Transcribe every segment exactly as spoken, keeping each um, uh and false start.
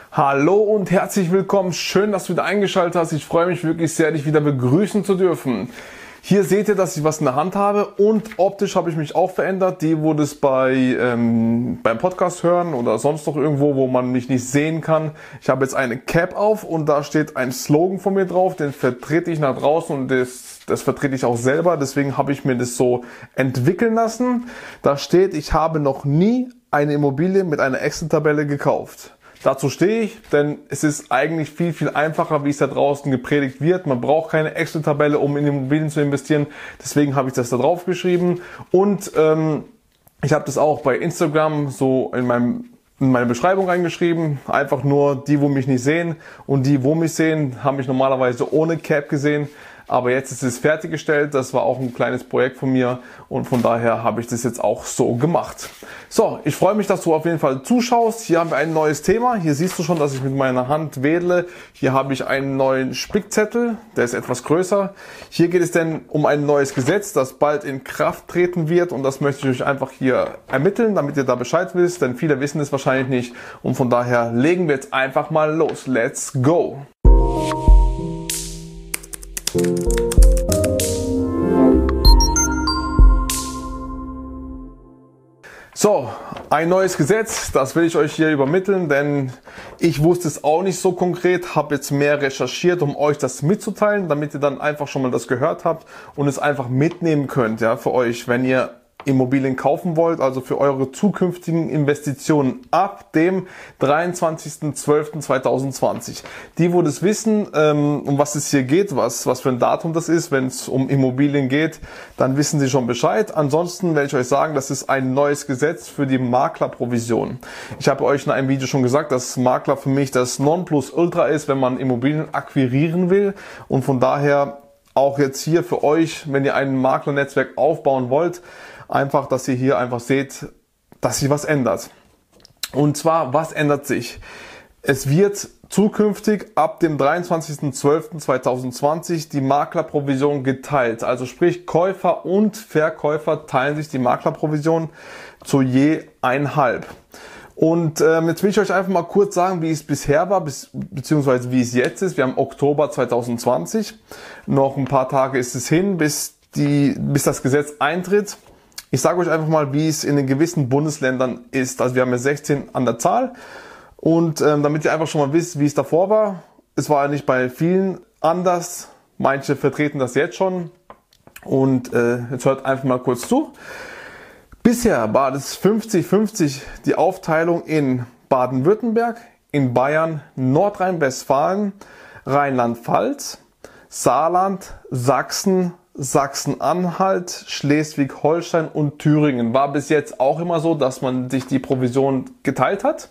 Hallo und herzlich willkommen. Schön, dass du wieder eingeschaltet hast. Ich freue mich wirklich sehr, dich wieder begrüßen zu dürfen. Hier seht ihr, dass ich was in der Hand habe und optisch habe ich mich auch verändert. Die, wo das bei ähm, beim Podcast hören oder sonst noch irgendwo, wo man mich nicht sehen kann. Ich habe jetzt eine Cap auf und da steht ein Slogan von mir drauf. Den vertrete ich nach draußen und das, das vertrete ich auch selber. Deswegen habe ich mir das so entwickeln lassen. Da steht, ich habe noch nie eine Immobilie mit einer Excel-Tabelle gekauft. Dazu stehe ich, denn es ist eigentlich viel, viel einfacher, wie es da draußen gepredigt wird. Man braucht keine Excel-Tabelle, um in Immobilien zu investieren. Deswegen habe ich das da drauf geschrieben. Und ähm, ich habe das auch bei Instagram so in, meinem, in meine Beschreibung reingeschrieben. Einfach nur die, wo mich nicht sehen. Und die, wo mich sehen, haben mich normalerweise ohne Cap gesehen. Aber jetzt ist es fertiggestellt. Das war auch ein kleines Projekt von mir und von daher habe ich das jetzt auch so gemacht. So, ich freue mich, dass du auf jeden Fall zuschaust. Hier haben wir ein neues Thema. Hier siehst du schon, dass ich mit meiner Hand wedle. Hier habe ich einen neuen Spickzettel, der ist etwas größer. Hier geht es denn um ein neues Gesetz, das bald in Kraft treten wird und das möchte ich euch einfach hier ermitteln, damit ihr da Bescheid wisst, denn viele wissen es wahrscheinlich nicht und von daher legen wir jetzt einfach mal los. Let's go! So, ein neues Gesetz, das will ich euch hier übermitteln, denn ich wusste es auch nicht so konkret, habe jetzt mehr recherchiert, um euch das mitzuteilen, damit ihr dann einfach schon mal das gehört habt und es einfach mitnehmen könnt, ja, für euch, wenn ihr Immobilien kaufen wollt, also für eure zukünftigen Investitionen ab dem dreiundzwanzigsten zwölften zweitausendzwanzig. Die, wo das wissen, ähm, um was es hier geht, was, was für ein Datum das ist, wenn es um Immobilien geht, dann wissen sie schon Bescheid. Ansonsten werde ich euch sagen, das ist ein neues Gesetz für die Maklerprovision. Ich habe euch in einem Video schon gesagt, dass Makler für mich das Nonplusultra ist, wenn man Immobilien akquirieren will und von daher auch jetzt hier für euch, wenn ihr ein Maklernetzwerk aufbauen wollt, einfach, dass ihr hier einfach seht, dass sich was ändert. Und zwar, was ändert sich? Es wird zukünftig ab dem dreiundzwanzigsten zwölften zweitausendzwanzig die Maklerprovision geteilt. Also sprich, Käufer und Verkäufer teilen sich die Maklerprovision zu je einhalb. Und ähm, jetzt will ich euch einfach mal kurz sagen, wie es bisher war, bis, beziehungsweise wie es jetzt ist. Wir haben Oktober zweitausendzwanzig. Noch ein paar Tage ist es hin, bis, die, bis das Gesetz eintritt. Ich sage euch einfach mal, wie es in den gewissen Bundesländern ist. Also wir haben ja sechzehn an der Zahl. Und ähm, damit ihr einfach schon mal wisst, wie es davor war. Es war ja nicht bei vielen anders. Manche vertreten das jetzt schon. Und äh, jetzt hört einfach mal kurz zu. Bisher war das fünfzig fünfzig die Aufteilung in Baden-Württemberg, in Bayern, Nordrhein-Westfalen, Rheinland-Pfalz, Saarland, Sachsen, Sachsen-Anhalt, Schleswig-Holstein und Thüringen. War bis jetzt auch immer so, dass man sich die Provision geteilt hat.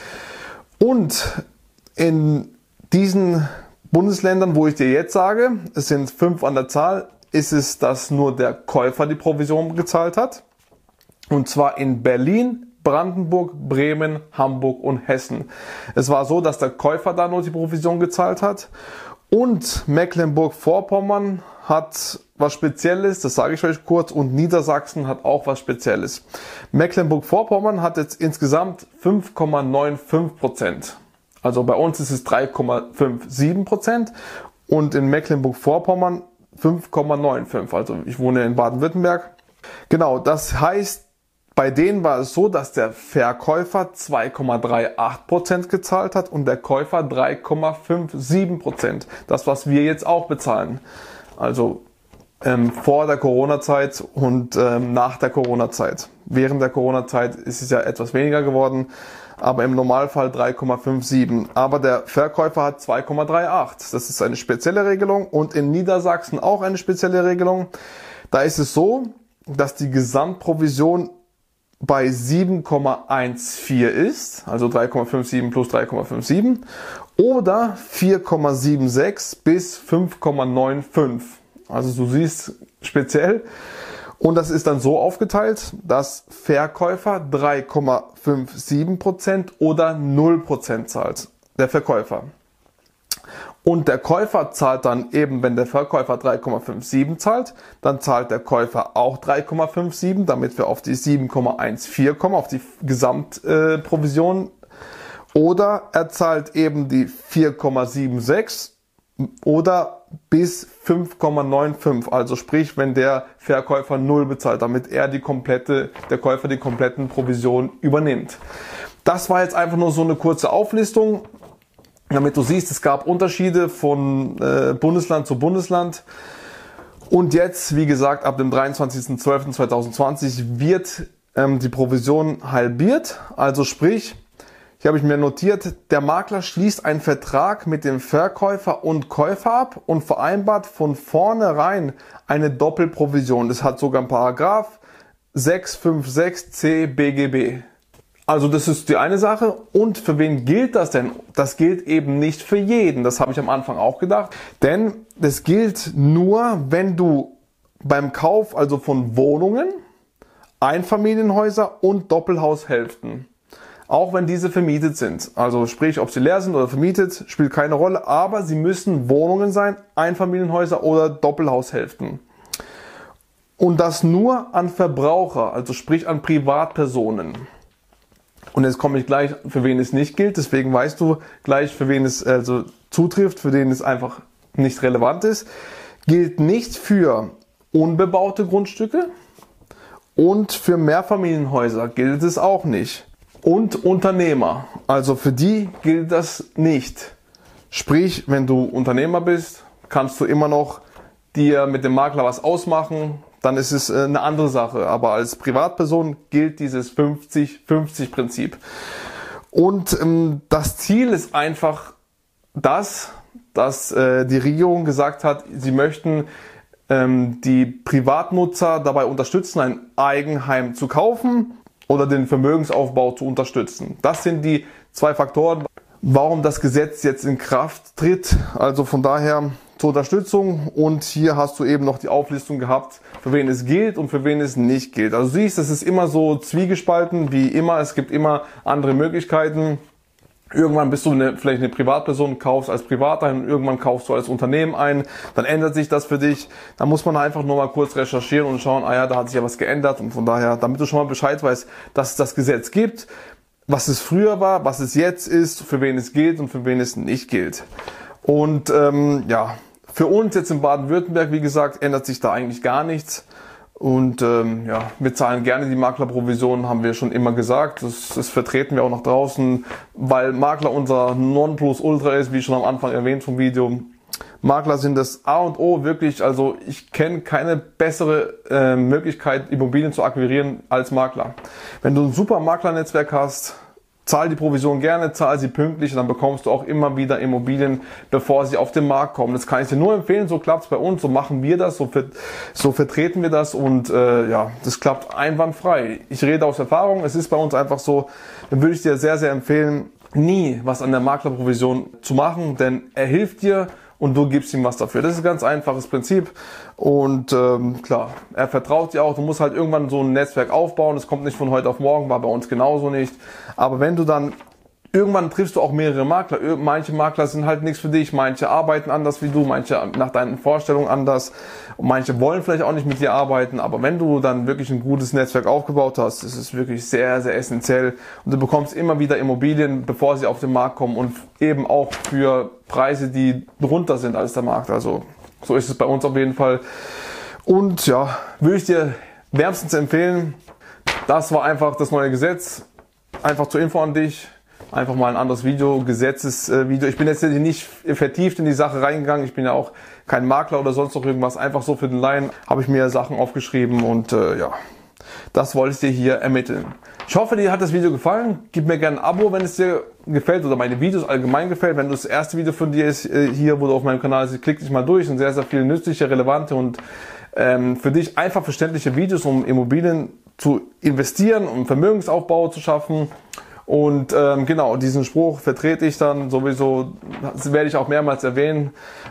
Und in diesen Bundesländern, wo ich dir jetzt sage, es sind fünf an der Zahl, ist es, dass nur der Käufer die Provision gezahlt hat. Und zwar in Berlin, Brandenburg, Bremen, Hamburg und Hessen. Es war so, dass der Käufer da nur die Provision gezahlt hat. Und Mecklenburg-Vorpommern hat was Spezielles, das sage ich euch kurz, und Niedersachsen hat auch was Spezielles. Mecklenburg-Vorpommern hat jetzt insgesamt fünf Komma fünfundneunzig Prozent. Also bei uns ist es drei Komma siebenundfünfzig Prozent und in Mecklenburg-Vorpommern fünf Komma fünfundneunzig. Also ich wohne in Baden-Württemberg. Genau, das heißt, bei denen war es so, dass der Verkäufer zwei Komma achtunddreißig Prozent gezahlt hat und der Käufer drei Komma siebenundfünfzig Prozent. Das, was wir jetzt auch bezahlen. Also ähm, vor der Corona-Zeit und ähm, nach der Corona-Zeit. Während der Corona-Zeit ist es ja etwas weniger geworden, aber im Normalfall drei Komma siebenundfünfzig. Aber der Verkäufer hat zwei Komma achtunddreißig. Das ist eine spezielle Regelung und in Niedersachsen auch eine spezielle Regelung. Da ist es so, dass die Gesamtprovision bei sieben Komma vierzehn ist, also drei Komma siebenundfünfzig plus drei Komma siebenundfünfzig, oder vier Komma sechsundsiebzig bis fünf Komma fünfundneunzig. Also du siehst speziell. Und das ist dann so aufgeteilt, dass Verkäufer drei Komma siebenundfünfzig Prozent oder null Prozent zahlt, der Verkäufer. Und der Käufer zahlt dann eben, wenn der Verkäufer drei Komma siebenundfünfzig zahlt, dann zahlt der Käufer auch drei Komma siebenundfünfzig, damit wir auf die sieben Komma vierzehn kommen, auf die Gesamtprovision. Äh, oder er zahlt eben die vier Komma sechsundsiebzig oder bis fünf Komma fünfundneunzig, also sprich, wenn der Verkäufer null bezahlt, damit er die komplette, der Käufer die kompletten Provisionen übernimmt. Das war jetzt einfach nur so eine kurze Auflistung, damit du siehst, es gab Unterschiede von äh, Bundesland zu Bundesland. Und jetzt, wie gesagt, ab dem dreiundzwanzigsten zwölften zweitausendzwanzig wird ähm, die Provision halbiert, also sprich, hier habe ich mir notiert, der Makler schließt einen Vertrag mit dem Verkäufer und Käufer ab und vereinbart von vornherein eine Doppelprovision. Das hat sogar einen Paragraph sechs fünf sechs C B G B. Also das ist die eine Sache. Und für wen gilt das denn? Das gilt eben nicht für jeden. Das habe ich am Anfang auch gedacht. Denn das gilt nur, wenn du beim Kauf also von Wohnungen, Einfamilienhäuser und Doppelhaushälften, auch wenn diese vermietet sind, also sprich, ob sie leer sind oder vermietet, spielt keine Rolle, aber sie müssen Wohnungen sein, Einfamilienhäuser oder Doppelhaushälften. Und das nur an Verbraucher, also sprich an Privatpersonen. Und jetzt komme ich gleich, für wen es nicht gilt, deswegen weißt du gleich, für wen es also zutrifft, für den es einfach nicht relevant ist. Gilt nicht für unbebaute Grundstücke und für Mehrfamilienhäuser gilt es auch nicht. Und Unternehmer, also für die gilt das nicht. Sprich, wenn du Unternehmer bist, kannst du immer noch dir mit dem Makler was ausmachen, dann ist es eine andere Sache. Aber als Privatperson gilt dieses fünfzig fünfzig Prinzip. Und ähm, das Ziel ist einfach das, dass äh, die Regierung gesagt hat, sie möchten ähm, die Privatnutzer dabei unterstützen, ein Eigenheim zu kaufen oder den Vermögensaufbau zu unterstützen. Das sind die zwei Faktoren, warum das Gesetz jetzt in Kraft tritt. Also von daher zur Unterstützung. Und hier hast du eben noch die Auflistung gehabt, für wen es gilt und für wen es nicht gilt. Also du siehst, es ist immer so zwiegespalten, wie immer. Es gibt immer andere Möglichkeiten. Irgendwann bist du eine, vielleicht eine Privatperson, kaufst als Privater ein, irgendwann kaufst du als Unternehmen ein, dann ändert sich das für dich. Da muss man einfach nur mal kurz recherchieren und schauen, ah ja, da hat sich ja was geändert. Und von daher, damit du schon mal Bescheid weißt, dass es das Gesetz gibt, was es früher war, was es jetzt ist, für wen es gilt und für wen es nicht gilt. Und ähm, ja, für uns jetzt in Baden-Württemberg, wie gesagt, ändert sich da eigentlich gar nichts. Und ähm, ja, wir zahlen gerne die Maklerprovision, haben wir schon immer gesagt. Das, das vertreten wir auch nach draußen, weil Makler unser Nonplusultra ist, wie schon am Anfang erwähnt vom Video. Makler sind das A und O wirklich, also ich kenne keine bessere äh, Möglichkeit, Immobilien zu akquirieren als Makler. Wenn du ein super Maklernetzwerk hast, zahl die Provision gerne, zahl sie pünktlich, dann bekommst du auch immer wieder Immobilien, bevor sie auf den Markt kommen. Das kann ich dir nur empfehlen, so klappt es bei uns, so machen wir das, so, ver so vertreten wir das und äh, ja, das klappt einwandfrei. Ich rede aus Erfahrung, es ist bei uns einfach so, dann würde ich dir sehr, sehr empfehlen, nie was an der Maklerprovision zu machen, denn er hilft dir und du gibst ihm was dafür. Das ist ein ganz einfaches Prinzip und ähm, klar, er vertraut dir auch. Du musst halt irgendwann so ein Netzwerk aufbauen. Das kommt nicht von heute auf morgen, war bei uns genauso nicht. Aber wenn du dann irgendwann triffst du auch mehrere Makler. Manche Makler sind halt nichts für dich, manche arbeiten anders wie du, manche nach deinen Vorstellungen anders und manche wollen vielleicht auch nicht mit dir arbeiten. Aber wenn du dann wirklich ein gutes Netzwerk aufgebaut hast, ist es wirklich sehr, sehr essentiell und du bekommst immer wieder Immobilien, bevor sie auf den Markt kommen und eben auch für Preise, die drunter sind als der Markt. Also so ist es bei uns auf jeden Fall. Und ja, würde ich dir wärmstens empfehlen. Das war einfach das neue Gesetz. Einfach zur Info an dich. Einfach mal ein anderes Video, Gesetzesvideo. Ich bin jetzt nicht vertieft in die Sache reingegangen. Ich bin ja auch kein Makler oder sonst noch irgendwas. Einfach so für den Laien habe ich mir Sachen aufgeschrieben und äh, ja, das wollte ich dir hier ermitteln. Ich hoffe, dir hat das Video gefallen. Gib mir gerne ein Abo, wenn es dir gefällt oder meine Videos allgemein gefällt. Wenn du das erste Video von dir ist äh, hier, wo du auf meinem Kanal bist, klick dich mal durch. Und sehr, sehr viele nützliche, relevante und ähm, für dich einfach verständliche Videos, um Immobilien zu investieren, um Vermögensaufbau zu schaffen. Und ähm, genau, diesen Spruch vertrete ich dann sowieso, das werde ich auch mehrmals erwähnen.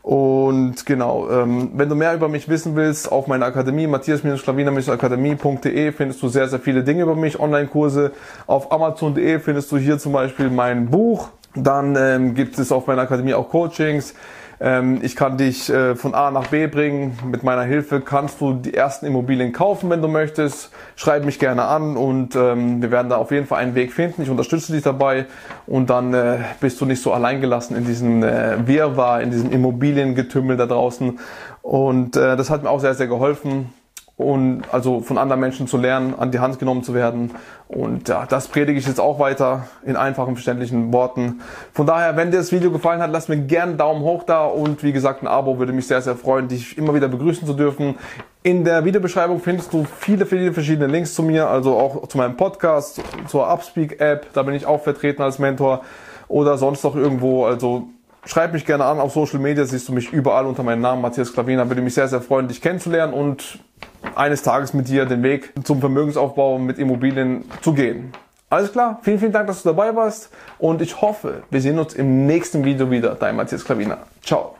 Und genau, ähm, wenn du mehr über mich wissen willst, auf meiner Akademie, matthias schlawiner akademie punkt de, findest du sehr, sehr viele Dinge über mich, Online-Kurse. Auf amazon punkt de findest du hier zum Beispiel mein Buch. Dann ähm, gibt es auf meiner Akademie auch Coachings. Ähm, ich kann dich äh, von A nach B bringen. Mit meiner Hilfe kannst du die ersten Immobilien kaufen, wenn du möchtest. Schreib mich gerne an und ähm, wir werden da auf jeden Fall einen Weg finden. Ich unterstütze dich dabei und dann äh, bist du nicht so alleingelassen in diesem äh, Wirrwarr, in diesem Immobiliengetümmel da draußen. Und äh, das hat mir auch sehr, sehr geholfen. Und also von anderen Menschen zu lernen, an die Hand genommen zu werden. Und ja, das predige ich jetzt auch weiter in einfachen, verständlichen Worten. Von daher, wenn dir das Video gefallen hat, lass mir gerne einen Daumen hoch da und wie gesagt, ein Abo würde mich sehr, sehr freuen, dich immer wieder begrüßen zu dürfen. In der Videobeschreibung findest du viele, viele verschiedene Links zu mir, also auch zu meinem Podcast, zur Upspeak-App, da bin ich auch vertreten als Mentor oder sonst noch irgendwo, also schreib mich gerne an auf Social Media, siehst du mich überall unter meinem Namen, Matthias Klavina, würde mich sehr, sehr freuen, dich kennenzulernen und eines Tages mit dir den Weg zum Vermögensaufbau mit Immobilien zu gehen. Alles klar, vielen, vielen Dank, dass du dabei warst und ich hoffe, wir sehen uns im nächsten Video wieder. Dein Matthias Klavina. Ciao.